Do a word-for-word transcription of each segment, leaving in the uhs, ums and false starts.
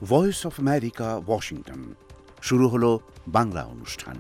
Voice of America, Washington. শুরু হলো বাংলা অনুষ্ঠান।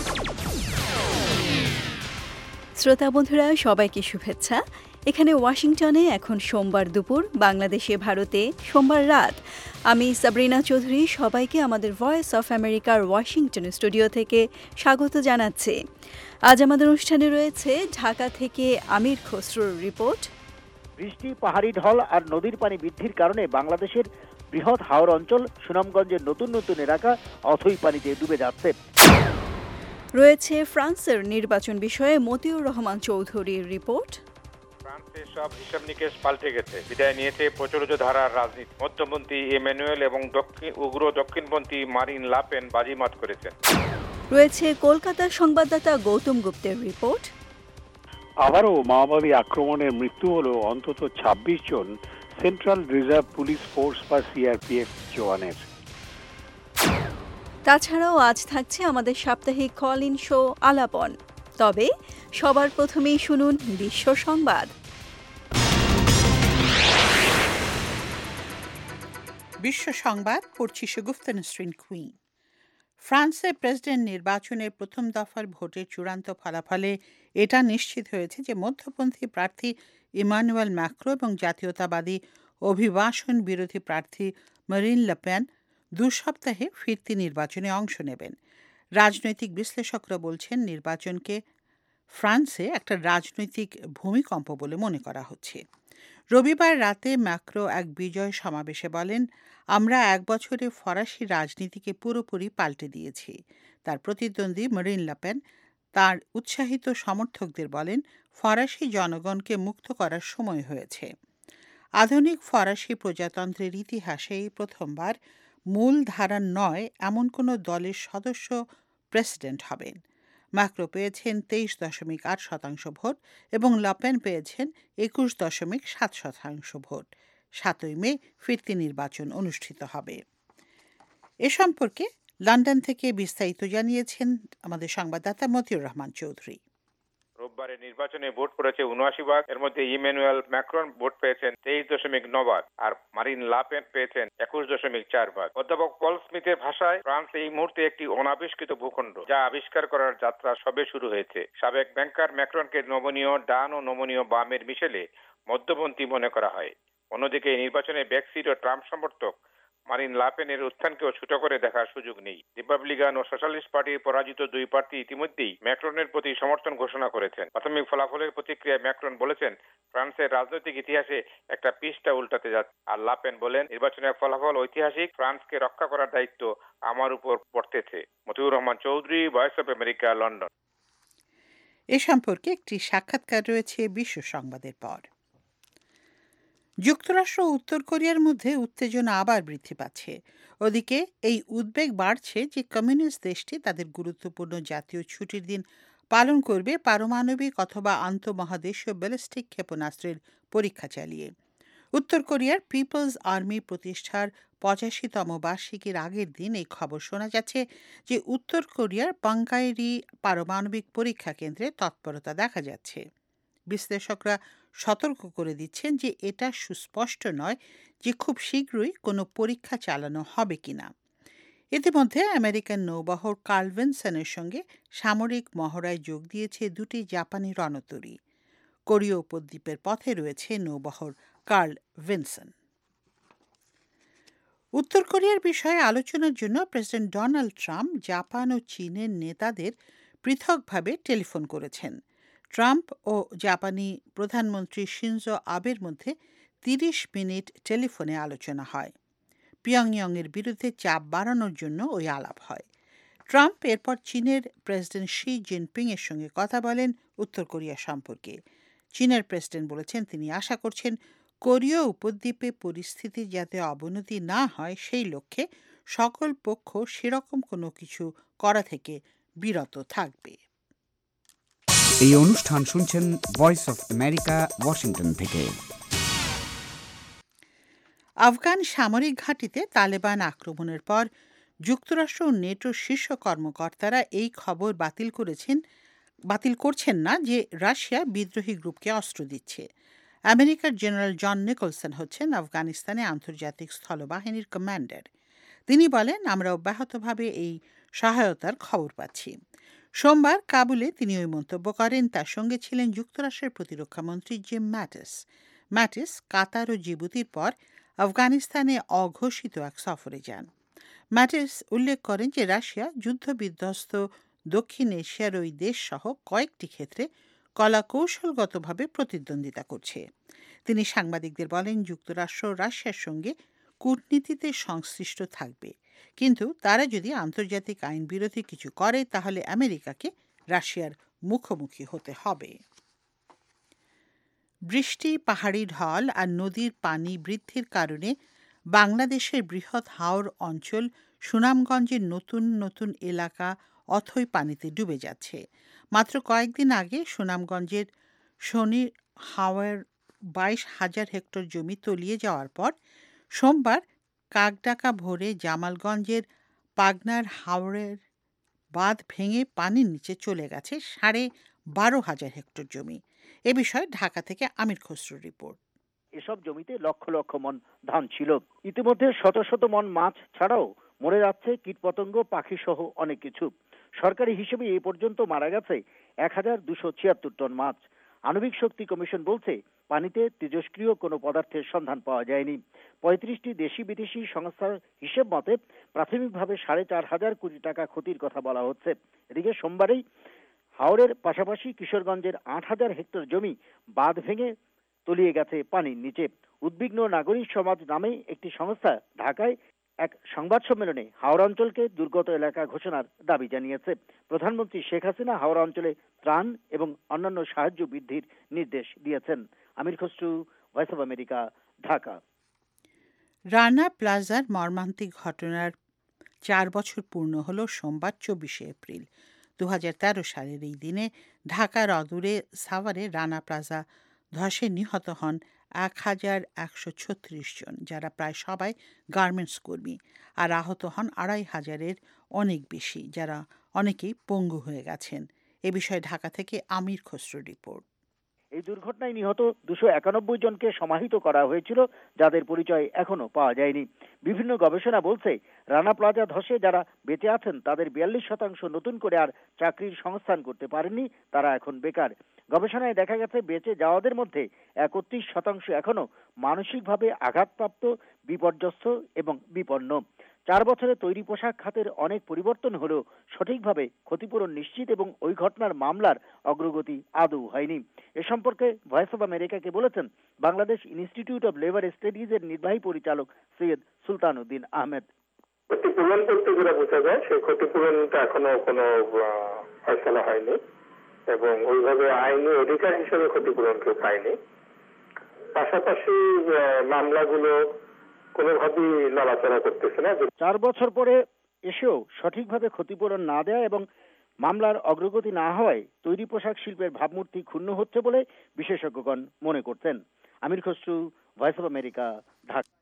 শ্রোতা বন্ধুরা, সবাইকে শুভেচ্ছা। এখানে ওয়াশিংটনে এখন সোমবার দুপুর, বাংলাদেশে ভারতে সোমবার রাত। আমি সাবরিনা চৌধুরী সবাইকে আমাদের ভয়েস অফ আমেরিকার ওয়াশিংটন স্টুডিও থেকে স্বাগত জানাচ্ছি। আজ আমাদের অনুষ্ঠানে রয়েছে ঢাকা থেকে আমির খসরুর রিপোর্ট। বৃষ্টি, পাহাড়ি ঢল আর নদীর পানি বৃদ্ধির কারণে বাংলাদেশের বৃহৎ হাওর অঞ্চল সুনামগঞ্জের নতুন নতুন এলাকা অথই পানিতে ডুবে যাচ্ছে। রয়েছে ফ্রান্সের নির্বাচন বিষয়ে মতিউর রহমান চৌধুরীর রিপোর্ট। ফ্রান্সের সব হিসাব নিকেশ পাল্টে গেছে, বিদায় নিয়েছে প্রচলিত ধারার রাজনীতি। মধ্যপন্থী এমানুয়েল এবং দক্ষিণ উগ্র দক্ষিণপন্থী মারিন লাপেন বাজিমাত করেছেন। রয়েছে কলকাতার সংবাদদাতা গৌতম গুপ্তের রিপোর্ট। আবারও মাওবাদী আক্রমণের মৃত্যু হলো অন্তত ছাব্বিশ জন সেন্ট্রাল রিজার্ভ পুলিশ ফোর্স বা সিআরপিএফ জওয়ানের। তাছাড়াও আজ থাকছে আমাদের সাপ্তাহিক কল ইন শো আলাপন। তবে সবার প্রথমেই শুনুন বিশ্ব সংবাদ। বিশ্ব সংবাদ পড়ছি সুগুফতা নসরিন কুইন। ফ্রান্সে প্রেসিডেন্ট নির্বাচনের প্রথম দফার ভোটের চূড়ান্ত ফলাফলে এটা নিশ্চিত হয়েছে যে মধ্যপন্থী প্রার্থী ইমানুয়েল ম্যাক্রো এবং জাতীয়তাবাদী অভিবাসন বিরোধী প্রার্থী মারিন লেপেন দু সপ্তাহে ফিরতি নির্বাচনে অংশ নেবেন। রাজনৈতিক বিশ্লেষকরা বলছেন নির্বাচনকে ফ্রান্সে একটা রাজনৈতিক ভূমিকম্প বলে মনে করা হচ্ছে। রবিবার রাতে ম্যাক্রো এক বিজয় সমাবেশে বলেন, আমরা এক বছরে ফরাসি রাজনীতিকে পুরোপুরি পাল্টে দিয়েছি। তার প্রতিদ্বন্দ্বী মারিন লেপেন তার উৎসাহিত সমর্থকদের বলেন, ফরাসি জনগণকে মুক্ত করার সময় হয়েছে। আধুনিক ফরাসি প্রজাতন্ত্রের ইতিহাসে এই প্রথমবার মূল ধারার নয় এমন কোনো দলের সদস্য প্রেসিডেন্ট হবেন। ম্যাক্রো পেয়েছেন তেইশ দশমিক আট শতাংশ ভোট এবং লেপেন পেয়েছেন একুশ দশমিক সাত শতাংশ ভোট। সাতই মে ফিরতি নির্বাচন অনুষ্ঠিত হবে। এ সম্পর্কে লন্ডন থেকে বিস্তারিত জানিয়েছেন আমাদের সংবাদদাতা মতিউর রহমান চৌধুরী। রোববারের নির্বাচনে ভোট পড়েছে উনআশি ভাগ। এর মধ্যে ইমানুয়েল ম্যাক্রন ভোট পেয়েছেন তেইশ দশমিক নয় ভাগ আর মারিন লাপেন পেয়েছেন একুশ দশমিক চার ভাগ। অধ্যাপক পল স্মিথের ভাষায়, ফ্রান্স এই মুহূর্তে একটি অনাবিষ্কৃত ভূখণ্ড, যা আবিষ্কার করার যাত্রা সবে শুরু হয়েছে। সাবেক ব্যাংকার ম্যাক্রনকে নমনীয় ডান ও নমনীয় বামের মিশেলে মধ্যপন্থী মনে করা হয়। অন্যদিকে এই নির্বাচনে ব্রেক্সিট ও ট্রাম্প সমর্থক মারিন লাপেনের উত্থানকেও ছোট করে দেখার সুযোগ নেই। রিপাবলিকান ও সোশ্যালিস্ট পার্টির পরাজিত দুই প্রার্থী ইতিমধ্যেই ম্যাক্রনের প্রতি সমর্থন ঘোষণা করেছেন। প্রাথমিক ফলাফলের প্রতিক্রিয়ায় ম্যাক্রন বলেছেন, ফ্রান্সের রাজনৈতিক ইতিহাসে একটা পৃষ্ঠা উল্টাতে যাচ্ছে। আর লাপেন বলেন, নির্বাচনের ফলাফল ঐতিহাসিক, ফ্রান্সকে রক্ষা করার দায়িত্ব আমার উপর পড়তেছে। Motiur Rahman Chowdhury, voice of America, London. এ সম্পর্কে একটি সাক্ষাৎকার রয়েছে বিশ্ব সংবাদের পর। যুক্তরাষ্ট্র ও উত্তর কোরিয়ার মধ্যে উত্তেজনা আবার বৃদ্ধি পাচ্ছে। ওদিকে এই উদ্বেগ বাড়ছে যে কমিউনিস্ট দেশটি তাদের গুরুত্বপূর্ণ জাতীয় ছুটির দিন পালন করবে পারমাণবিক অথবা আন্তঃমহাদেশীয় ব্যালিস্টিক ক্ষেপণাস্ত্রের পরীক্ষা চালিয়ে। উত্তর কোরিয়ার পিপলস আর্মি প্রতিষ্ঠার পঁচাশিতম বার্ষিকীর আগের দিন এই খবর শোনা যাচ্ছে যে উত্তর কোরিয়ার পাঙ্গাইরি পারমাণবিক পরীক্ষা কেন্দ্রে তৎপরতা দেখা যাচ্ছে। বিশ্লেষকরা সতর্ক করে দিচ্ছেন যে এটা সুস্পষ্ট নয় যে খুব শীঘ্রই কোনো পরীক্ষা চালানো হবে কিনা। ইতিমধ্যে আমেরিকান নৌবহর কার্ল ভিনসনের সঙ্গে সামরিক মহড়ায় যোগ দিয়েছে দুটি জাপানি রণতরী। কোরীয় উপদ্বীপের পথে রয়েছে নৌবহর কার্ল ভিনসন। উত্তর কোরিয়ার বিষয়ে আলোচনার জন্য প্রেসিডেন্ট ডোনাল্ড ট্রাম্প জাপান ও চীনের নেতাদের পৃথকভাবে টেলিফোন করেছেন। ট্রাম্প ও জাপানি প্রধানমন্ত্রী শিনজো আবের মধ্যে তিরিশ মিনিট টেলিফোনে আলোচনা হয়। পিয়ংইয়ংয়ের বিরুদ্ধে চাপ বাড়ানোর জন্য ওই আলাপ হয়। ট্রাম্প এরপর চীনের প্রেসিডেন্ট শি জিনপিংয়ের সঙ্গে কথা বলেন উত্তর কোরিয়া সম্পর্কে। চীনের প্রেসিডেন্ট বলেছেন তিনি আশা করছেন কোরীয় উপদ্বীপে পরিস্থিতি যাতে অবনতি না হয় সেই লক্ষ্যে সকল পক্ষ সেরকম কোনো কিছু করা থেকে বিরত থাকবে। এই অনুষ্ঠান শুনছেন ভয়েস অফ আমেরিকা, ওয়াশিংটন থেকে। আফগান সামরিক ঘাঁটিতে তালেবান আক্রমণের পর যুক্তরাষ্ট্র ও নেটোর শীর্ষ কর্মকর্তারা এই খবর বাতিল করেছেন বাতিল করছেন না যে রাশিয়া বিদ্রোহী গ্রুপকে অস্ত্র দিচ্ছে। আমেরিকার জেনারেল জন নিকলসন হচ্ছেন আফগানিস্তানে আন্তর্জাতিক স্থলবাহিনীর কমান্ডার। তিনি বলেন, আমরা অব্যাহতভাবে এই সহায়তার খবর পাচ্ছি। সোমবার কাবুলে তিনি ওই মন্তব্য করেন। তার সঙ্গে ছিলেন যুক্তরাষ্ট্রের প্রতিরক্ষামন্ত্রী জিম ম্যাটিস। ম্যাটিস কাতার ও জিবুতির পর আফগানিস্তানে অঘোষিত এক সফরে যান। ম্যাটিস উল্লেখ করেন যে রাশিয়া যুদ্ধবিধ্বস্ত দক্ষিণ এশিয়ার ওই দেশ সহ কয়েকটি ক্ষেত্রে কলাকৌশলগতভাবে প্রতিদ্বন্দ্বিতা করছে। তিনি সাংবাদিকদের বলেন, যুক্তরাষ্ট্র রাশিয়ার সঙ্গে কূটনীতিতে সংশ্লিষ্ট থাকবে, কিন্তু তারা যদি আন্তর্জাতিক আইন বিরোধী কিছু করে তাহলে আমেরিকাকে রাশিয়ার মুখোমুখি হতে হবে। বৃষ্টি, পাহাড়ি ঢল আর নদীর পানি বৃদ্ধির কারণে বাংলাদেশের বৃহৎ হাওর অঞ্চল সুনামগঞ্জের নতুন নতুন এলাকা অথই পানিতে ডুবে যাচ্ছে। মাত্র কয়েকদিন আগে সুনামগঞ্জের শনির হাওয়ার বাইশ হাজার হেক্টর জমি তলিয়ে যাওয়ার পর সোমবার কাকডাকা ভোরে জামালগঞ্জের পাগনার হাওরের বাঁধ ভেঙে পানির নিচে চলে গেছে সাড়ে বারো হাজার হেক্টর জমি। এ বিষয়ে ঢাকা থেকে আমির খসরুর রিপোর্ট। এসব জমিতে লক্ষ লক্ষ মন ধান ছিল। ইতিমধ্যে শত শত মন মাছ ছাড়াও মরে যাচ্ছে কীটপতঙ্গ, পাখি সহ অনেক কিছু। সরকারি হিসেবে এই পর্যন্ত মারা গেছে এক হাজার দুশো ছিয়াত্তর টন মাছ। আণবিক শক্তি কমিশন বলছে পানিতে তেজস্ক্রিয় কোনো পদার্থের সন্ধান পাওয়া যায়নি। পঁয়ত্রিশটি দেশি বিদেশি সংস্থার হিসেব মতে প্রাথমিকভাবে সাড়ে চার হাজার কোটি টাকা ক্ষতির কথা বলা হচ্ছে। এদিকে সোমবারেই হাওরের পাশাপাশি কিশোরগঞ্জের আট হাজার হেক্টর জমি বাঁধ ভেঙে তলিয়ে গেছে পানির নিচে। উদ্বিগ্ন নাগরিক সমাজ নামে একটি সংস্থা ঢাকায় এক সংবাদ সম্মেলনে হাওড়া অঞ্চলকে দুর্গত এলাকা ঘোষণার দাবি জানিয়েছে। প্রধানমন্ত্রী শেখ হাসিনা হাওড়া অঞ্চলে ত্রাণ এবং অন্যান্য সাহায্য বৃদ্ধির নির্দেশ দিয়েছেন। Amir Khasru, voice of America, Dhaka. Rana প্লাজার মর্মান্তিক ঘটনার চার বছর পূর্ণ হল সোমবার চব্বিশে এপ্রিল। দু হাজার তেরো সালের এই দিনে ঢাকার অদূরে সাভারে রানা প্লাজা ধসে নিহত হন এক হাজার একশো ছত্রিশ জন, যারা প্রায় সবাই গার্মেন্টস কর্মী, আর আহত হন আড়াই হাজারের অনেক বেশি, যারা অনেকেই পঙ্গু হয়ে গেছেন। এ বিষয়ে ঢাকা থেকে আমির খসরুর রিপোর্ট। এই দুর্ঘটনায় নিহত দুশো একানব্বই জনকে সমাহিত করা হয়েছিল, যাদের পরিচয় এখনো পাওয়া যায়নি। বিভিন্ন গবেষণা বলছে রানা প্লাজা ধসে যারা বেঁচে আছেন তাদের বিয়াল্লিশ শতাংশ নতুন করে আর চাকরির সংস্থান করতে পারেননি, তারা এখন বেকার। গবেষণায় দেখা গেছে বেঁচে যাওয়াদের মধ্যে একত্রিশ শতাংশ এখনো মানসিকভাবে আঘাতপ্রাপ্ত, বিপর্যস্ত এবং বিপন্ন। চার বছরে তৈরি পোশাক খাতের অনেক পরিবর্তন হলেও সঠিকভাবে ক্ষতিপূরণ নিশ্চিত এবং ওই ঘটনার মামলার অগ্রগতি আদৌ হয়নি। এ সম্পর্কে ভয়েস অব আমেরিকাকে বলেছেন Bangladesh institute of labour studies এর নির্বাহী পরিচালক সৈয়দ সুলতান উদ্দিন আহমেদ। ক্ষতিপূরণ করতে যেটা বোঝা যায় সেই ক্ষতিপূরণটা এখনো কোনো ফয়সালা হয়নি এবং ওইভাবে আইনি অধিকার হিসেবে ক্ষতিপূরণ কেউ পায়নি। পাশাপাশি মামলাগুলো কোনোভাবেই নড়াচড়া করতেছে না। চার বছর পরে এসেও সঠিকভাবে ক্ষতিপূরণ না দেয়া এবং মামলার অগ্রগতি না হওয়ায় তৈরি পোশাক শিল্পের ভাবমূর্তি ক্ষুণ্ণ হচ্ছে বলে বিশেষজ্ঞগণ মনে করতেন। Amir Khasru, voice of America, Dhaka.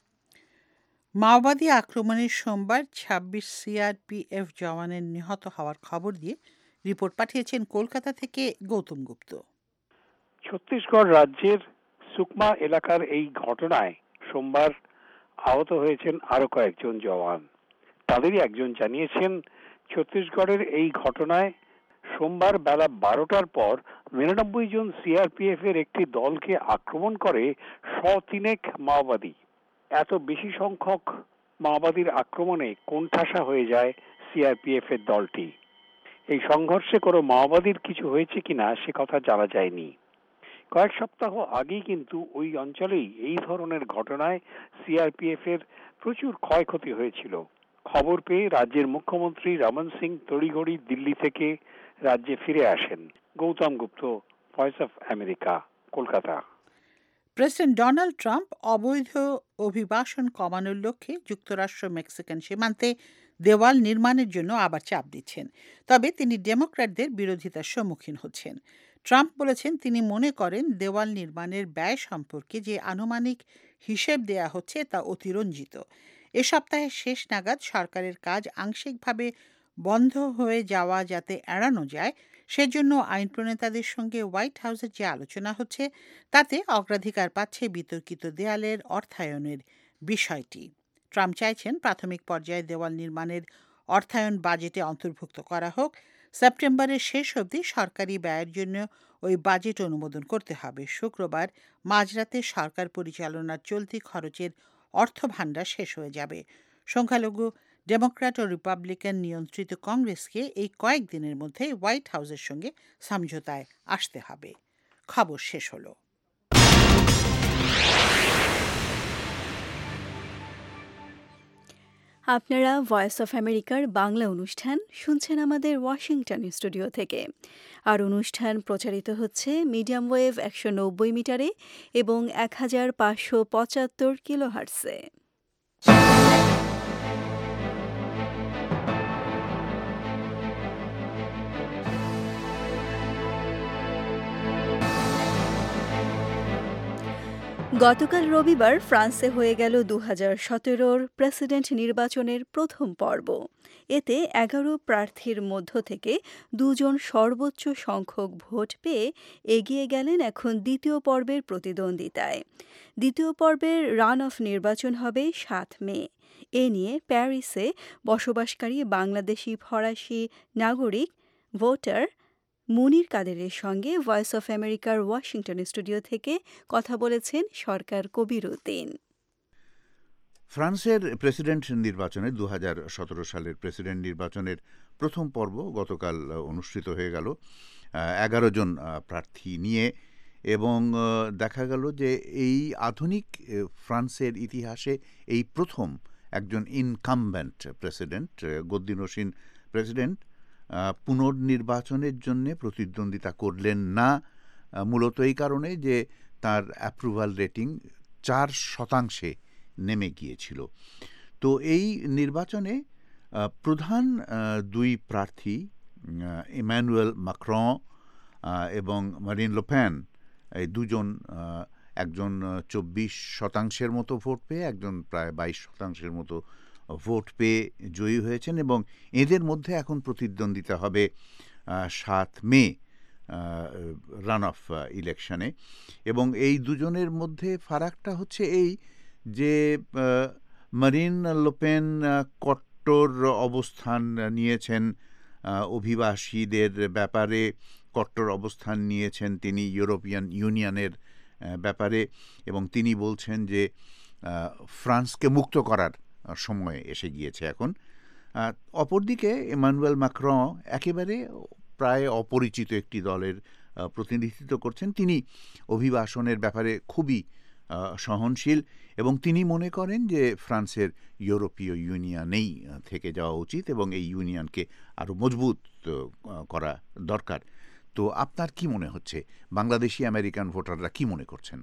মাওবাদী আক্রমণের সোমবার ছাব্বিশ সিআরপিএফ জওয়ানের নিহত হওয়ার খবর দিয়ে রিপোর্ট পাঠিয়েছেন কলকাতা থেকে গৌতম গুপ্ত। ছত্তিশগড় রাজ্যের সুকমা এলাকার এই ঘটনায় সোমবার আহত হয়েছেন আরো কয়েকজন জওয়ান। তাদেরই একজন জানিয়েছেন, ছত্তিশগড়ের এই ঘটনায় সোমবার বেলা বারোটার পর নিরানব্বই জন সিআরপিএফ এর একটি দলকে আক্রমণ করে শ তিনেক মাওবাদী। এত বেশি সংখ্যক মাওবাদীর আক্রমণে কোণঠাসা হয়ে যায় সিআরপিএফ এর দলটি। এই সংঘর্ষে কোনো মাওবাদীর কিছু হয়েছে কিনা সে কথা জানা যায়নি। কয়েক সপ্তাহ আগেই কিন্তু ওই অঞ্চলেই এই ধরনের ঘটনায় সিআরপিএফ এর প্রচুর ক্ষয়ক্ষতি হয়েছিল। খবর পেয়ে রাজ্যের মুখ্যমন্ত্রী রমন সিং তড়িঘড়ি দিল্লি থেকে রাজ্যে ফিরে আসেন। Gautam Gupta, voice of America, Kolkata. President Donald Trump অবৈধ অভিবাসন কমানোর লক্ষ্যে যুক্তরাষ্ট্র মেক্সিকান সীমান্তে দেওয়াল নির্মাণের জন্য আবার চাপ দিচ্ছেন। তবে তিনি ডেমোক্র্যাটদের বিরোধিতার সম্মুখীন হচ্ছেন। ট্রাম্প বলেছেন তিনি মনে করেন দেওয়াল নির্মাণের ব্যয় সম্পর্কে যে আনুমানিক হিসেব দেয়া হচ্ছে তা অতিরঞ্জিত। এ সপ্তাহের শেষ নাগাদ সরকারের কাজ আংশিকভাবে বন্ধ হয়ে যাওয়া যাতে এড়ানো যায় সেজন্য আইন প্রণেতাদের সঙ্গে হোয়াইট হাউসের যে আলোচনা হচ্ছে তাতে অগ্রাধিকার পাচ্ছে বিতর্কিত দেয়ালের অর্থায়নের বিষয়টি। ট্রাম্প চাইছেন প্রাথমিক পর্যায়ে দেওয়াল নির্মাণের অর্থায়ন বাজেটে অন্তর্ভুক্ত করা হোক। সেপ্টেম্বরের শেষ অবধি সরকারি ব্যয়ের জন্য ওই বাজেট অনুমোদন করতে হবে। শুক্রবার মাঝরাতে সরকার পরিচালনার চলতি খরচের অর্থভাণ্ডার শেষ হয়ে যাবে। সংখ্যালঘু ডেমোক্র্যাট ও রিপাবলিকান নিয়ন্ত্রিত কংগ্রেসকে এই কয়েকদিনের মধ্যে হোয়াইট হাউসের সঙ্গে সমঝোতায় আসতে হবে। খবর শেষ হলো। আপনারা ভয়েস অফ আমেরিকার বাংলা অনুষ্ঠান শুনছেন আমাদের ওয়াশিংটন স্টুডিও থেকে। আর অনুষ্ঠান প্রচারিত হচ্ছে মিডিয়াম ওয়েভ একশো নব্বই মিটারে এবং এক হাজার পাঁচশো পঁচাত্তর কিলো হার্টসে। গতকাল রবিবার ফ্রান্সে হয়ে গেল দু হাজার সতেরোর প্রেসিডেন্ট নির্বাচনের প্রথম পর্ব। এতে এগারো প্রার্থীর মধ্য থেকে দুজন সর্বোচ্চ সংখ্যক ভোট পেয়ে এগিয়ে গেলেন এখন দ্বিতীয় পর্বের প্রতিদ্বন্দ্বিতায়। দ্বিতীয় পর্বের রান অফ নির্বাচন হবে সাত মে। এ নিয়ে প্যারিসে বসবাসকারী বাংলাদেশি ফরাসি নাগরিক ভোটার মুনির কাদেরের সঙ্গে ভয়েস অফ আমেরিকার ওয়াশিংটন স্টুডিও থেকে কথা বলেছেন সরকার কবিরউদ্দিন। ফ্রান্সের প্রেসিডেন্ট নির্বাচনে দু হাজার সতেরো সালের প্রেসিডেন্ট নির্বাচনের প্রথম পর্ব গতকাল অনুষ্ঠিত হয়ে গেল এগারো জন প্রার্থী নিয়ে, এবং দেখা গেল যে এই আধুনিক ফ্রান্সের ইতিহাসে এই প্রথম একজন ইনকামবেন্ট প্রেসিডেন্ট, গদ্দিনসীন প্রেসিডেন্ট পুনর্নির্বাচনের জন্য প্রতিদ্বন্দ্বিতা করলেন না, মূলত এই কারণে যে তার অ্যাপ্রুভাল রেটিং চার শতাংশে নেমে গিয়েছিল। তো এই নির্বাচনে প্রধান দুই প্রার্থী ইম্যানুয়েল ম্যাক্রন এবং মারিন লেপেন, এই দুজন, একজন চব্বিশ শতাংশের মতো ভোট পেয়ে, একজন প্রায় বাইশ শতাংশের মতো ভোট পেয়ে জয়ী হয়েছেন, এবং এদের মধ্যে এখন প্রতিদ্বন্দ্বিতা হবে সাত মে রান অফ ইলেকশনে। এবং এই দুজনের মধ্যে ফারাকটা হচ্ছে এই যে মারিন লেপেন কট্টর অবস্থান নিয়েছেন, অভিবাসীদের ব্যাপারে কট্টর অবস্থান নিয়েছেন তিনি, ইউরোপিয়ান ইউনিয়নের ব্যাপারে, এবং তিনি বলছেন যে ফ্রান্সকে মুক্ত করার সময় এসে গিয়েছে এখন। অপরদিকে ইম্যানুয়েল ম্যাক্রন একেবারে প্রায় অপরিচিত একটি দলের প্রতিনিধিত্ব করছেন। তিনি অভিবাসনের ব্যাপারে খুবই সহনশীল, এবং তিনি মনে করেন যে ফ্রান্সের ইউরোপীয় ইউনিয়নেই থেকে যাওয়া উচিত এবং এই ইউনিয়নকে আরও মজবুত করা দরকার। তো আপনার কি মনে হচ্ছে, বাংলাদেশি আমেরিকান ভোটাররা কি মনে করছেন?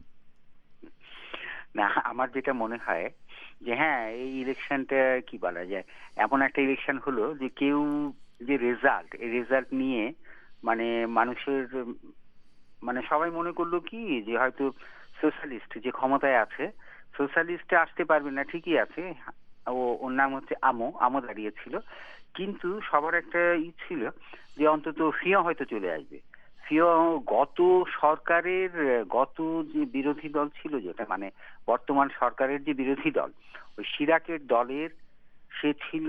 না, আমার যেটা মনে হয় যে হ্যাঁ, এই ইলেকশনটা কি বলা যায়, এমন একটা ইলেকশন হলো যে কেউ যে রেজাল্ট, এই রেজাল্ট নিয়ে মানে মানুষের মানে সবাই মনে করলো কি যে হয়তো সোশ্যালিস্ট যে ক্ষমতায় আছে, সোশ্যালিস্টে আসতে পারবে না, ঠিকই আছে, ও ওর নাম হচ্ছে আমো আমো দাঁড়িয়েছিল, কিন্তু সবার একটা ই ছিল যে অন্তত ফিও হয়তো চলে আসবে। ফিও গত সরকারের গত যে বিরোধী দল ছিল, যেটা মানে বর্তমান সরকারের যে বিরোধী দল, ওই সিরাকের দলের সে ছিল,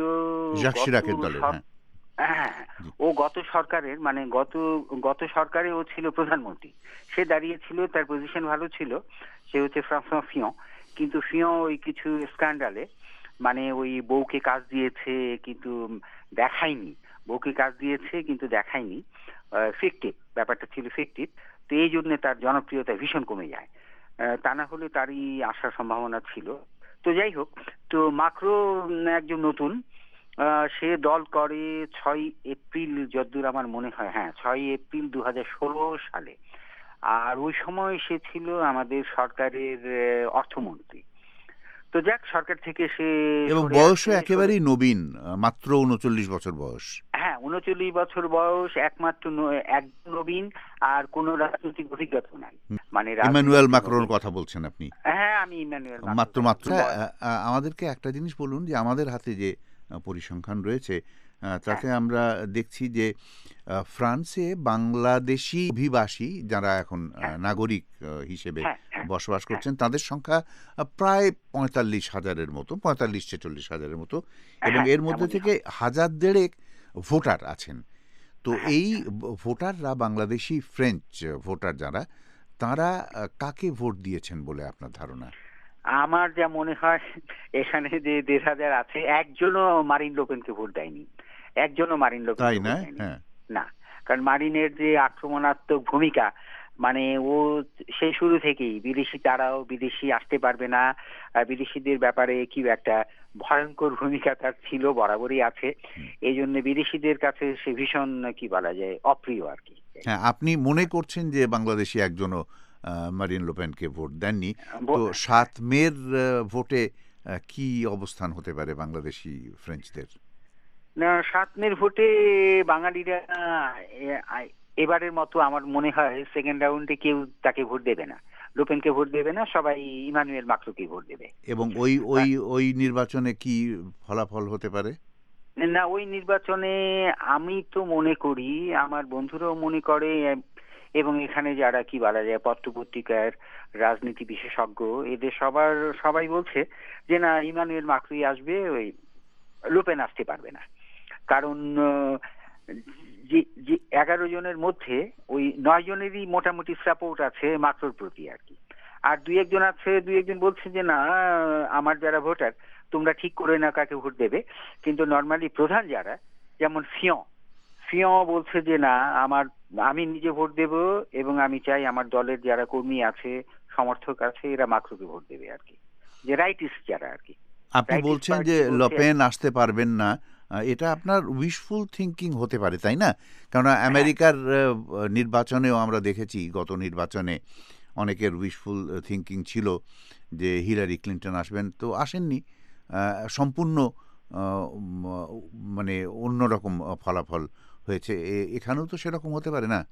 হ্যাঁ, ও গত সরকারের মানে গত গত সরকারে ও ছিল প্রধানমন্ত্রী, সে দাঁড়িয়েছিল, তার পজিশন ভালো ছিল, সে হচ্ছে ফ্রান্সোয়া ফিয়ন। কিন্তু ফিয়ন ওই কিছু স্ক্যান্ডালে মানে ওই বউকে কাজ দিয়েছে কিন্তু দেখায়নি, বউকে কাজ দিয়েছে কিন্তু দেখায়নি, ফিকটিভ, ব্যাপারটা ছিল ফিকটিভ। তো এই জন্য তার জনপ্রিয়তা ভীষণ কমে যায়, তা না হলে তারই আসার সম্ভাবনা ছিল। তো যাই হোক, তো মাক্রো একজন নতুন, সে দল করে ছয় এপ্রিল যদ্দূর আমার মনে হয়, হ্যাঁ ছয় এপ্রিল দু হাজার ষোলো সালে, আর ওই সময় সে ছিল আমাদের সরকারের অর্থমন্ত্রী। তো যাক, সরকার থেকে সে, এবং বয়সও একেবারেই নবীন, মাত্র উনচল্লিশ বছর বয়স। হ্যাঁ, উনচল্লিশ বছর বয়স, একমাত্র এক নবীন, আর কোন রাজনৈতিক অভিজ্ঞতা নাই। মানে ইম্যানুয়েল ম্যাক্রনের কথা বলছেন আপনি? হ্যাঁ, আমি ইম্যানুয়েল মাত্র মাত্র আমাদেরকে একটা জিনিস বলুন যে আমাদের হাতে যে পরিসংখ্যান রয়েছে তাতে আমরা দেখছি যে ফ্রান্সে বাংলাদেশি অভিবাসী যারা এখন নাগরিক হিসেবে বসবাস করছেন, তাদের সংখ্যা প্রায় পঁয়তাল্লিশ হাজারের মতো, পঁয়তাল্লিশ ছেচল্লিশ হাজারের মতো, এবং এর মধ্যে থেকে হাজার দেড়েক ভোটার আছেন। তো এই ভোটাররা বাংলাদেশি ফ্রেঞ্চ ভোটার যারা, তারা কাকে ভোট দিয়েছেন বলে আপনার ধারণা? আমার যা মনে হয় এখানে যে দেড় হাজার আছে, একজনও মারিন লোপেনকে ভোট দেয়নি, একজনও মারিন লোপেন তাই না? হ্যাঁ, না, কারণ মারিনের যে আক্রমণাত্মক ভূমিকা, মানে ও সেই শুরু থেকেই বিদেশি তারাও বিদেশি আসতে পারবে না, বিদেশিদের ব্যাপারে কি একটা ভয়ঙ্কর ভূমিকা তার ছিল, বরাবরই আছে। এই জন্য বিদেশিদের কাছে সে ভীষণ কি বলা যায় অপ্রিয় আর কি। হ্যাঁ, আপনি মনে করছেন যে বাংলাদেশি একজনও মারিন লোপেনকে ভোট দেননি, তো সাত মের ভোটে কি অবস্থান হতে পারে বাংলাদেশি ফ্রেঞ্চদের? না, সাত মের ভোটে বাঙালিরা এবারের মতো আমার মনে হয় সেকেন্ড রাউন্ডে কেউ তাকে ভোট দেবে না, লোপেনকে ভোট দেবে না, সবাই ইমানুয়েল মাক্রোকে ভোট দেবে। এবং ওই ওই ওই নির্বাচনে কি ফলাফল হতে পারে? না, ওই নির্বাচনে আমি তো মনে করি, আমার বন্ধুরাও মনে করে, এবং এখানে যারা কি বলা যায় পত্রপত্রিকার রাজনীতি বিশেষজ্ঞ, এদের সবার সবাই বলছে যে না, ইমানুয়েল মাক্রোই আসবে, ওই লোপেন আসতে পারবে না। কারণ যে এগারো জনের মধ্যে ওই নয় জনেরই মোটামুটি সাপোর্ট আছে মাক্রোর প্রতি আর কি, আর দুই একজন আছে, দুই একজন বলছে যে না, আমার যারা ভোটার তোমরা ঠিক করে না কাকে ভোট দেবে। কিন্তু নর্মালি প্রধান যারা, যেমন ফিয়ন ফিয়ন বলছে যে না, আমার আমি নিজে ভোট দেব, এবং আমি চাই আমার দলের যারা কর্মী আছে, সমর্থক আছে, এরা মাক্রোকে ভোট দেবে আর কি, যে রাইটিস্ট যারা আর কি। আপনি বলছেন যে লোপেন আসতে পারবেন না, এটা আপনার উইশফুল থিঙ্কিং হতে পারে, তাই না? কারণ আমেরিকার নির্বাচনেও আমরা দেখেছি, গত নির্বাচনে অনেকের উইশফুল থিঙ্কিং ছিল যে হিলারি ক্লিন্টন আসবেন, তো আসেননি, সম্পূর্ণ মানে অন্যরকম ফলাফল হয়েছে। এখানেও তো সেরকম হতে পারে না?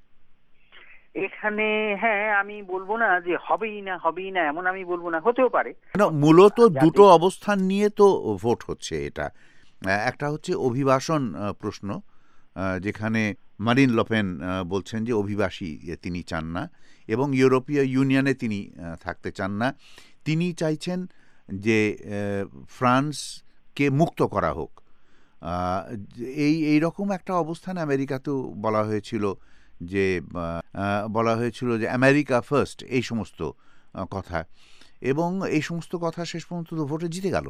এখানে হ্যাঁ, আমি বলবো না যে হবেই না হবেই না, এমন আমি বলবো না, হতেও পারে। মূলত দুটো অবস্থান নিয়ে তো ভোট হচ্ছে। এটা একটা হচ্ছে অভিবাসন প্রশ্ন, যেখানে মারিন লোপেন বলছেন যে অভিবাসী তিনি চান না, এবং ইউরোপীয় ইউনিয়নে তিনি থাকতে চান না। তিনি চাইছেন যে ফ্রান্সকে মুক্ত করা হোক। এই এইরকম একটা অবস্থান আমেরিকাতেও বলা হয়েছিল, যে বলা হয়েছিল যে আমেরিকা ফার্স্ট, এই সমস্ত কথা, এবং এই সমস্ত কথা শেষ পর্যন্ত ভোটে জিতে গেল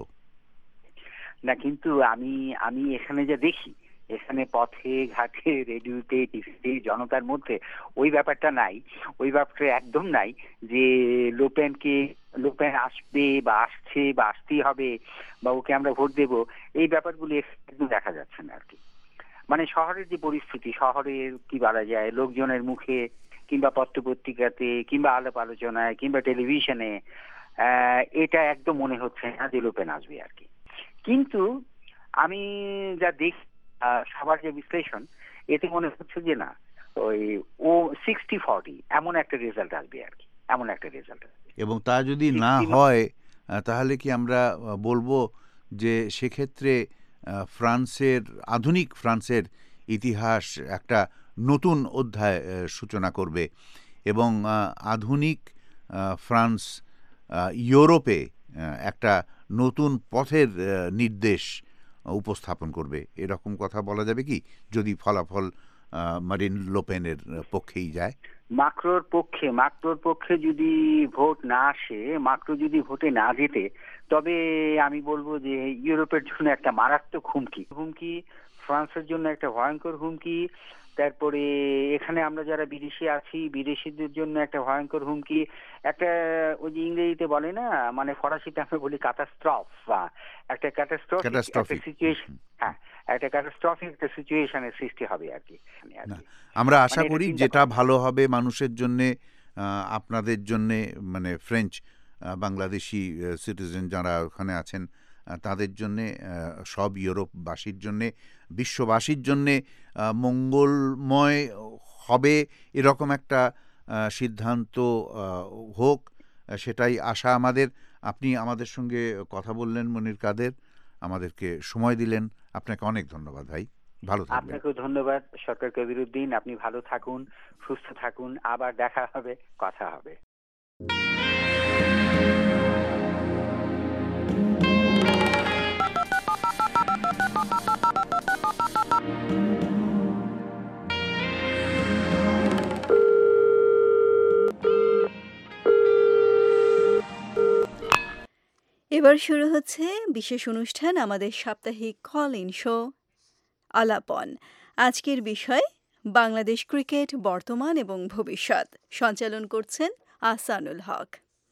না। কিন্তু আমি আমি এখানে যা দেখি, এখানে পথে ঘাটে রেডিওতে টিভিতে জনতার মধ্যে ওই ব্যাপারটা নাই, ওই ব্যাপারটা একদম নাই যে লোপেনকে লোপেন আসবে বা আসছে বা আসতেই হবে বা ওকে আমরা ভোট দেব, এই ব্যাপারগুলি একদম দেখা যাচ্ছে না আর কি। মানে শহরের যে পরিস্থিতি, শহরের কি বলা যায় লোকজনের মুখে কিংবা পত্রপত্রিকাতে কিংবা আলাপ আলোচনায় কিংবা টেলিভিশনে, এটা একদম মনে হচ্ছে না যে লোপেন আসবে আর কি। কিন্তু আমি যা দেখি সবার যে বিশ্লেষণ, এতে মনে হচ্ছে যে না, ওই ও সিক্সটি ফর্টি এমন একটা রেজাল্ট আসবে আর কি, এমন একটা রেজাল্ট আসবে। এবং তা যদি না হয় তাহলে কি আমরা বলবো যে সেক্ষেত্রে ফ্রান্সের, আধুনিক ফ্রান্সের ইতিহাস একটা নতুন অধ্যায় সূচনা করবে, এবং আধুনিক ফ্রান্স ইউরোপে একটা নতুন পথের নির্দেশ উপস্থাপন করবে, এরকম কথা বলা যাবে কি, যদি ফলাফল মারিন লোপেনের পক্ষেই যায়? মাক্রোর পক্ষে মাক্রোর পক্ষে যদি ভোট না আসে, মাক্রো যদি ভোটে না জেতে, তবে আমি বলবো যে ইউরোপের জন্য একটা মারাত্মক হুমকি হুমকি ফ্রান্সের জন্য একটা ভয়ঙ্কর হুমকি। তারপরে এখানে আমরা যারা বিদেশি আছি, বিদেশিদের জন্য একটা ভয়ঙ্কর হুমকি। একটা ওই যে ইংরেজিতে বলে না, মানে ফরাসিতে আমরা বলি ক্যাটাস্ট্রফ, একটা ক্যাটাস্ট্রফিক একটা সিচুয়েশন, হ্যাঁ একটা ক্যাটাস্ট্রফিক একটা সিচুয়েশনের সৃষ্টি হবে আর কি। আমরা আশা করি যেটা ভালো হবে মানুষের জন্যে, আপনাদের জন্যে, মানে ফ্রেঞ্চ বাংলাদেশি সিটিজেন যারা ওখানে আছেন তাদের জন্যে, সব ইউরোপবাসীর জন্যে, বিশ্ববাসীর জন্যে মঙ্গলময় হবে এরকম একটা সিদ্ধান্ত হোক, সেটাই আশা আমাদের। আপনি আমাদের সঙ্গে কথা বললেন মনির কাদের, আমাদেরকে সময় দিলেন, আপনাকে অনেক ধন্যবাদ ভাই। ভালো থাকবেন। আপনাকেও ধন্যবাদ সরকার কবিরউদ্দিন, আপনি ভালো থাকুন, সুস্থ থাকুন, আবার দেখা হবে, কথা হবে। এবার শুরু হচ্ছে বিশেষ অনুষ্ঠান আমাদের সাপ্তাহিক কল ইন শো আলাপন। আজকের বিষয় বাংলাদেশ ক্রিকেট বর্তমান এবং ভবিষ্যৎ। সঞ্চালন করছেন আহসানুল হক।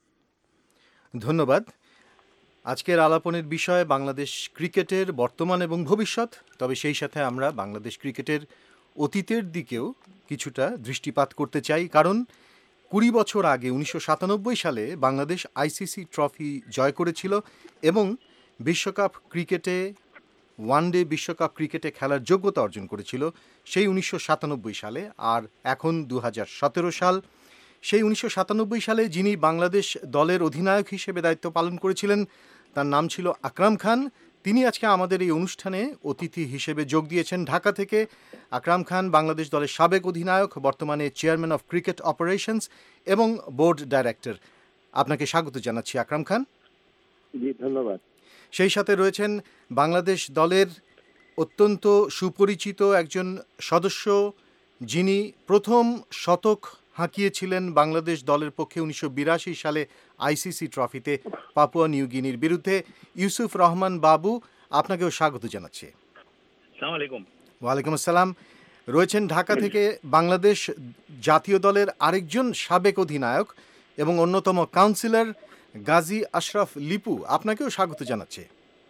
ধন্যবাদ। আজকের আলাপনের বিষয় বাংলাদেশ ক্রিকেটের বর্তমান এবং ভবিষ্যৎ, তবে সেই সাথে আমরা বাংলাদেশ ক্রিকেটের অতীতের দিকেও কিছুটা দৃষ্টিপাত করতে চাই, কারণ কুড়ি বছর আগে উনিশশো সাতানব্বই সালে বাংলাদেশ আইসিসি ট্রফি জয় করেছিল এবং বিশ্বকাপ ক্রিকেটে ওয়ানডে বিশ্বকাপ ক্রিকেটে খেলার যোগ্যতা অর্জন করেছিল সেই উনিশশো সাতানব্বই সালে। আর এখন দু হাজার সতেরো সাল। সেই উনিশশো সাতানব্বই সালে যিনি বাংলাদেশ দলের অধিনায়ক হিসেবে দায়িত্ব পালন করেছিলেন তার নাম ছিল আকরাম খান। তিনি আজকে আমাদের এই অনুষ্ঠানে অতিথি হিসেবে যোগ দিয়েছেন ঢাকা থেকে। আকরাম খান বাংলাদেশ দলের সাবেক অধিনায়ক, বর্তমানে চেয়ারম্যান অফ ক্রিকেট অপারেশনস এবং বোর্ড ডাইরেক্টর। আপনাকে স্বাগত জানাচ্ছি আকরাম খান। জি ধন্যবাদ। সেই সাথে রয়েছেন বাংলাদেশ দলের অত্যন্ত সুপরিচিত একজন সদস্য, যিনি প্রথম শতক হাঁকিয়েছিলেন বাংলাদেশ দলের পক্ষে উনিশশো বিরাশি সালে আইসিসি ট্রফিতে পাপুয়া নিউ গিনির বিরুদ্ধে, ইউসুফ রহমান বাবু। আপনাকেও স্বাগত জানাচ্ছি। আসসালামু আলাইকুম। ওয়ালাইকুম আসসালাম। রয়েছেন ঢাকা থেকে বাংলাদেশ জাতীয় দলের আরেকজন সাবেক অধিনায়ক এবং অন্যতম কাউন্সিলর গাজী আশরাফ লিপু। আপনাকেও স্বাগত জানাচ্ছি।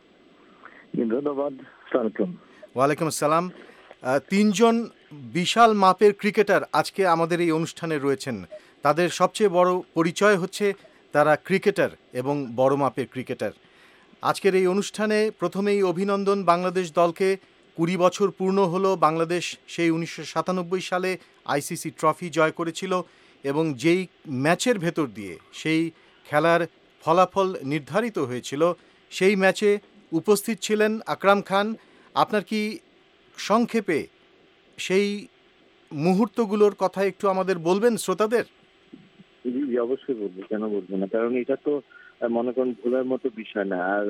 ধন্যবাদ। ওয়ালাইকুম আসসালাম। তিনজন বিশাল মাপের ক্রিকেটার আজকে আমাদের এই অনুষ্ঠানে রয়েছেন। তাদের সবচেয়ে বড় পরিচয় হচ্ছে তারা ক্রিকেটার এবং বড় মাপের ক্রিকেটার। আজকের এই অনুষ্ঠানে প্রথমেই অভিনন্দন বাংলাদেশ দলকে। কুড়ি বছর পূর্ণ হলো বাংলাদেশ সেই উনিশশো সাতানব্বই সালে আইসিসি ট্রফি জয় করেছিল এবং যেই ম্যাচের ভেতর দিয়ে সেই খেলার ফলাফল নির্ধারিত হয়েছিল, সেই ম্যাচে উপস্থিত ছিলেন আকরাম খান। আপনার কি সংক্ষেপে সেই মুহূর্তগুলোর কথা একটু আমাদের বলবেন শ্রোতাদের? জি জি অবশ্যই বলবো, কেন বলবো না, কারণ এটা তো মনে করেন ভোলার মতো বিষয় না। আর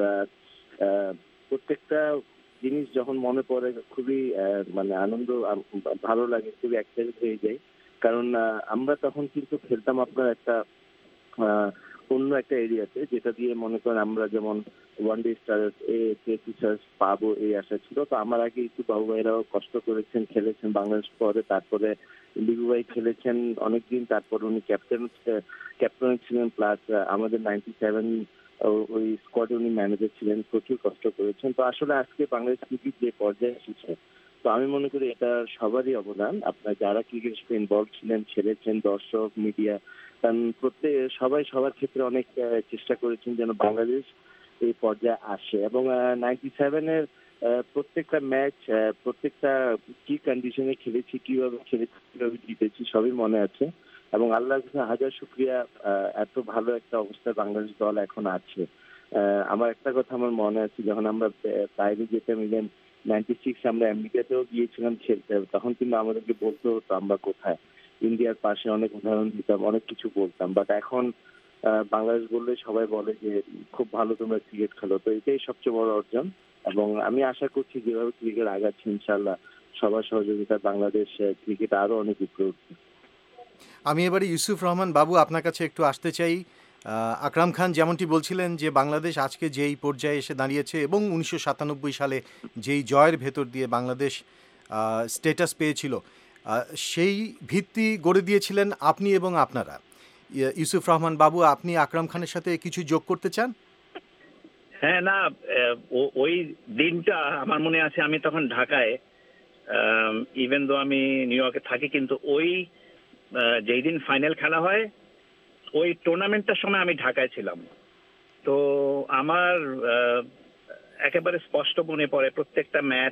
প্রত্যেকটা জিনিস যখন মনে পড়ে খুবই মানে আনন্দ, ভালো লাগে, খুবই এক্সাইটেড হয়ে যায়। কারণ আমরা তখন কিন্তু খেলতাম আপনার একটা অন্য একটা এরিয়াতে, যেটা দিয়ে মনে করেন আমরা যেমন ওয়ান ডে স্টার্স স্টার্স পাবো এই আশা ছিল। তো আমার আগে একটু বাবু ভাইরাও কষ্ট করেছেন, খেলেছেন বাংলাদেশ পরে, তারপরে লিবু ভাই খেলেছেন অনেকদিন, তারপর উনি ক্যাপ্টেন ক্যাপ্টেন ছিলেন, প্লাস আমাদের নাইনটি সেভেন ওই স্কোয়াডে উনি ম্যানেজার ছিলেন, প্রচুর কষ্ট করেছেন। তো আসলে আজকে বাংলাদেশ ক্রিকেট যে পর্যায়ে এসেছে, তো আমি মনে করি এটা সবারই অবদান। আপনার যারা ক্রিকেট ইনভলভ ছিলেন, ছেড়েছেন, দর্শক, মিডিয়া, কারণ প্রত্যেক সবাই সবার ক্ষেত্রে অনেক চেষ্টা করেছেন যেন বাংলাদেশ এই পর্যায়ে আসে। এবং নাইনটি সেভেনের প্রত্যেকটা ম্যাচ, প্রত্যেকটা কি কন্ডিশনে খেলেছি, কিভাবে খেলেছি, কিভাবে জিতেছি, সবই মনে আছে। এবং আল্লাহর কাছে হাজার শুকরিয়া, এত ভালো একটা অবস্থায় বাংলাদেশ দল এখন আছে। আমার একটা কথা আমার মনে আছে, যখন আমরা বাইরে যেতাম, ইভেন নাইনটি সিক্স আমরা আমেরিকাতেও গিয়েছিলাম খেলতে, তখন কিন্তু আমাদেরকে বলতে হতো আমরা কোথায়, ইন্ডিয়ার পাশে অনেক উদাহরণ দিতাম, অনেক কিছু বলতাম। বাট এখন বাংলাদেশ বললে সবাই বলে যে খুব ভালো তোমরা ক্রিকেট খেলো। তো এটাই সবচেয়ে বড় অর্জন এবং আমি আশা করছি যেভাবে ক্রিকেট আগাচ্ছে ইনশাল্লাহ সবার সহযোগিতা বাংলাদেশ ক্রিকেট আরো অনেক উপরে উঠবে। আমি এবারে ইউসুফ রহমান বাবু আপনার কাছে একটু আসতে চাই। আকরাম খান যেমনটি বলছিলেন যে বাংলাদেশ আজকে যেই পর্যায়ে এসে দাঁড়িয়েছে এবং উনিশশো সাতানব্বই সালে যেই জয়ের ভেতর দিয়ে বাংলাদেশ স্ট্যাটাস পেয়েছিল, সেই ভিত্তি গড়ে দিয়েছিলেন আপনি এবং আপনারা। ইউসুফ রহমান বাবু, আপনি আকরাম খানের সাথে কিছু যোগ করতে চান? হ্যাঁ, না, ওই দিনটা আমার মনে আছে, আমি তখন ঢাকায়, ইভেন দো আমি নিউ ইয়র্কে থাকি, কিন্তু ওই যেই দিন ফাইনাল খেলা হয় ওই টুর্নামেন্টটার সময় আমি ঢাকায় ছিলাম। তো আমার একেবারে স্পষ্ট মনে পড়ে প্রত্যেকটা ম্যাচ,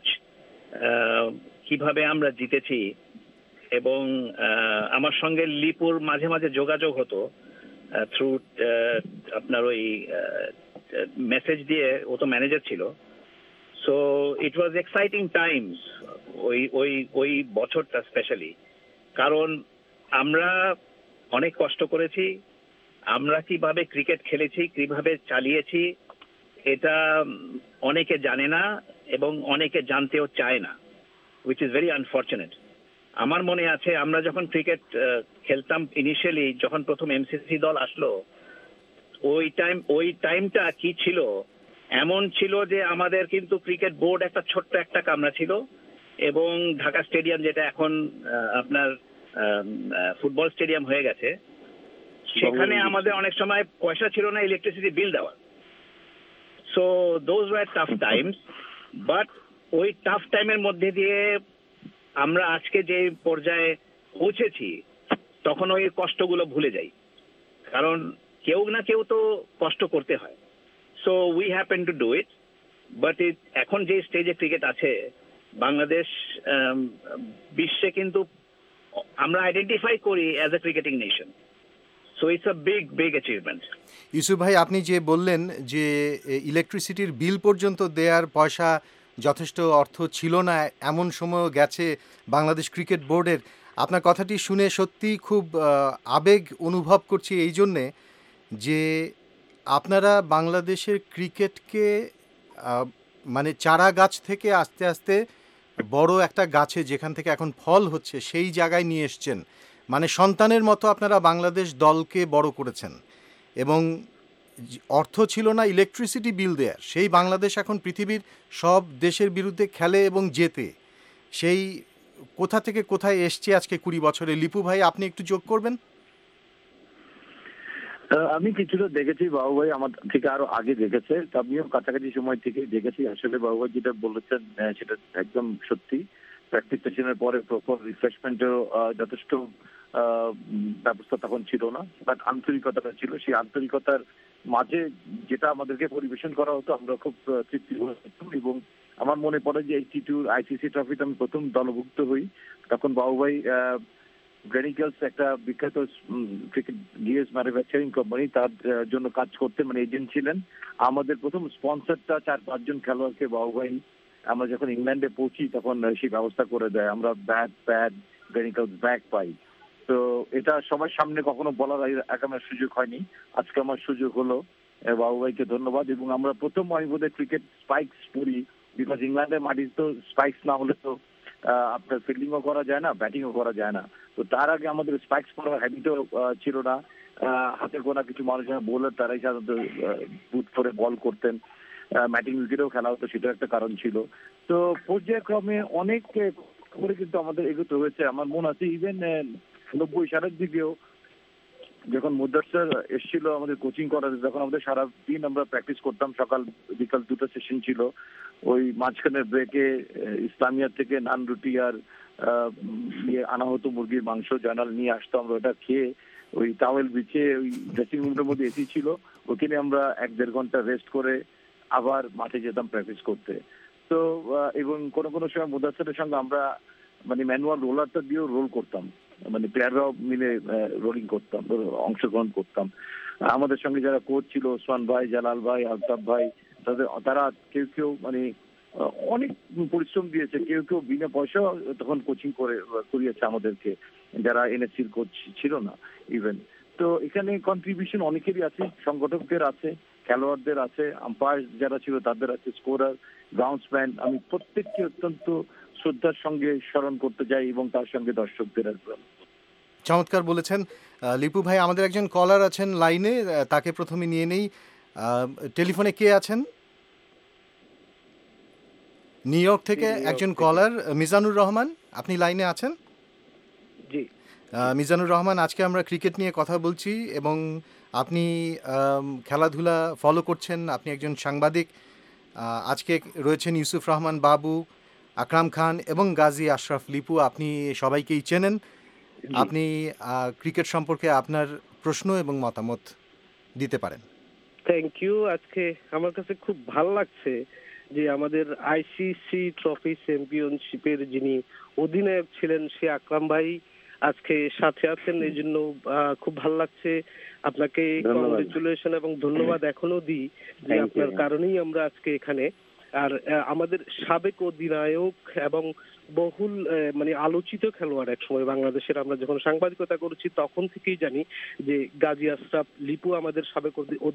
কিভাবে আমরা জিতেছি। এবং আমার সঙ্গে লিপুর মাঝে মাঝে যোগাযোগ হতো থ্রু আপনার ওই মেসেজ দিয়ে, ও তো ম্যানেজার ছিল। So it was exciting times ওই ওই ওই বছরটা স্পেশালি, কারণ আমরা অনেক কষ্ট করেছি, আমরা কিভাবে ক্রিকেট খেলেছি, কিভাবে চালিয়েছি, এটা অনেকে জানে না এবং অনেকে জানতেও চায় না, উইচ ইজ ভেরি আনফর্চুনেট। আমার মনে আছে আমরা যখন ক্রিকেট খেলতাম ইনিশিয়ালি, যখন প্রথম এমসিসি দল আসলো, ওই টাইম ওই টাইমটা কি ছিল, এমন ছিল যে আমাদের কিন্তু ক্রিকেট বোর্ড একটা ছোট্ট একটা কামরা ছিল, এবং ঢাকা স্টেডিয়াম যেটা এখন আহ, আপনার ফুটবল স্টেডিয়াম হয়ে গেছে, সেখানে আমাদের অনেক সময় পয়সা ছিল না ইলেকট্রিসিটি বিল দেওয়ার। So those were tough times, but ওই টাফ টাইমের মধ্যে দিয়ে আমরা আজকে যে পর্যায়ে পৌঁছেছি, তখন ওই কষ্টগুলো ভুলে যাই, কারণ কেউ না কেউ তো কষ্ট করতে হয়। So we happen to do it, but এখন যে স্টেজে ক্রিকেট আছে বাংলাদেশ, আম, বিশ্বে কিন্তু আমরা আইডেন্টিফাই করি as a cricketing nation. So it's a big big achievement. Yusuf ভাই, আপনি যে বললেন যে ইলেকট্রিসিটির বিল পর্যন্ত দেওয়ার পয়সা যথেষ্ট অর্থ ছিল না, এমন সময়ও গেছে বাংলাদেশ ক্রিকেট বোর্ডের। আপনার কথাটি শুনে সত্যি খুব আহ, আবেগ অনুভব করছি, এই জন্যে যে আপনারা বাংলাদেশের ক্রিকেটকে আহ, মানে চারা গাছ থেকে আস্তে আস্তে বড় একটা গাছে, যেখান থেকে এখন ফল হচ্ছে, সেই জায়গায় নিয়ে এসছেন। মানে সন্তানের মতো আপনারা বাংলাদেশ দলকে বড় করেছেন, এবং অর্থ ছিল না ইলেকট্রিসিটি বিল দেয়ার, সেই বাংলাদেশ এখন পৃথিবীর সব দেশের বিরুদ্ধে খেলে এবং জেতে। সেই কোথা থেকে কোথায় এসছে আজকে কুড়ি বছরে। লিপু ভাই, আপনি একটু যোগ করবেন। আমি কিছুটা দেখেছি, বাবু ভাই আমার থেকে আরো আগে দেখেছে, আমিও কাছাকাছি সময় থেকে দেখেছি। আসলে বাবু ভাই যেটা বলেছেন সেটা একদম সত্যি। প্র্যাকটিস সেশনের পরে প্রপার রিফ্রেশমেন্টেরও যথেষ্ট ব্যবস্থা তখন ছিল না, বাট আন্তরিকতাটা ছিল। সেই আন্তরিকতার মাঝে যেটা আমাদেরকে পরিবেশন করা হতো, আমরা খুব তৃপ্তি হতাম। এবং আমার মনে পড়ে যে এইটি টু আইসিসি ট্রফিতে আমি প্রথম দলভুক্ত হই, তখন বাবু ভাই গ্রেনিকালস একটা বিখ্যাত ক্রিকেট গিয়ার্স ম্যানুফ্যাকচারিং কোম্পানি, তার জন্য কাজ করতে মানে এজেন্ট ছিলেন। আমাদের প্রথম স্পন্সরটা চার পাঁচজন খেলোয়াড়কে বাবু ভাই, আমরা যখন ইংল্যান্ডে পৌঁছি তখন সেই ব্যবস্থা করে দেয়, আমরা ব্যাট প্যাড গ্রেনিকালস ব্যাগ পাই। তো এটা সবার সামনে কখনো বলার আমার সুযোগ হয়নি, আজকে আমার সুযোগ হলো। বাবু ভাইকে ধন্যবাদ। এবং আমরা প্রথম আমি বোধহয় ক্রিকেট স্পাইকস পরি, বিকজ ইংল্যান্ডের মাটি তো স্পাইকস না হলে তো আপনার ফিল্ডিংও করা যায় না, ব্যাটিংও করা যায় না। তো তার আগে আমাদের স্পাইকস পরার হ্যাবিটও ছিল না। হাতে গোনা কিছু মানুষ বোলার, তারাই সাধারণত বুট পরে বল করতেন, ম্যাটিং উইকেটেও খেলা হতো, সেটা একটা কারণ ছিল। তো পর্যায়ক্রমে অনেক করে কিন্তু আমাদের এগোতে হয়েছে। আমার মনে আছে ইভেন নব্বই সালের দিকেও যখন মুদাসসির এসেছিল আমাদের কোচিং করাতে, তখন আমাদের সারা দিন আমরা প্র্যাকটিস করতাম, সকাল বিকাল দুটো সেশন ছিল। ওই মাঝখানের ব্রেকে ইসলামিয়া থেকে নান রুটি আর ইয়ে আনা হতো, মুরগির মাংস জয়নাল নিয়ে আসতো, আমরা ওটা খেয়ে ওই টাওয়েল বিছিয়ে ওই ড্রেসিং রুমের মধ্যে এসি ছিল, ওখানে আমরা এক দেড় ঘন্টা রেস্ট করে আবার মাঠে যেতাম প্র্যাকটিস করতে। তো এবং কোনো কোনো সময় মুদাসসিরের সঙ্গে আমরা মানে ম্যানুয়াল রোলারটা দিয়েও রোল করতাম, মানে প্লেয়াররাও মিলে রোলিং করতাম, অংশগ্রহণ করতাম। আমাদের সঙ্গে যারা কোচ ছিল, ওসমান ভাই, জালাল ভাই, আলতাফ ভাই, তাদের তারা কেউ কেউ মানে অনেক পরিশ্রম দিয়েছে, কেউ কেউ বিনা পয়সা তখন কোচিং করে করিয়েছে আমাদেরকে, যারা এনএসসির কোচ ছিল না ইভেন। তো এখানে কন্ট্রিবিউশন অনেকেরই আছে, সংগঠকদের আছে, খেলোয়াড়দের আছে, আম্পায়ার যারা ছিল তাদের আছে, স্কোরার, গ্রাউন্ডসম্যান। আমি প্রত্যেককে অত্যন্ত শ্রদ্ধার সঙ্গে স্মরণ করতে চাই এবং তার সঙ্গে দর্শকদের আসবে। চমৎকার বলেছেন লিপু ভাই। আমাদের একজন কলার আছেন লাইনে, তাকে প্রথমে নিয়ে নেই। টেলিফোনে কে আছেন? নিউ ইয়র্ক থেকে একজন কলার, মিজানুর রহমান, আপনি লাইনে আছেন? জি মিজানুর রহমান, আজকে আমরা ক্রিকেট নিয়ে কথা বলছি এবং আপনি খেলাধুলা ফলো করছেন, আপনি একজন সাংবাদিক। আজকে রয়েছেন ইউসুফ রহমান বাবু, আকরাম খান এবং গাজী আশরাফ লিপু, আপনি সবাইকেই চেনেন। আপনি ক্রিকেট সম্পর্কে আপনার প্রশ্ন এবং মতামত দিতে পারেন। Thank you. আজকে আমার কাছে খুব ভালো লাগছে যে আমাদের আইসিসি ট্রফি চ্যাম্পিয়নশিপের যিনি অধিনায়ক ছিলেন সে আকরাম ভাই আজকে সাথে আছেন, এই জন্য খুব ভালো লাগছে। আপনাকে কংগ্রেচুলেশন এবং ধন্যবাদ এখনো দিই যে আপনার কারণেই আমরা আজকে এখানে। আর আমাদের সাবেক অধিনায়ক এবং বহুল মানে আলোচিত খেলোয়াড় এক সময় বাংলাদেশের, আমরা যখন সাংবাদিকতা করছি তখন থেকেই জানি যে গাজী আশরাফ লিপু আমাদের সাবেক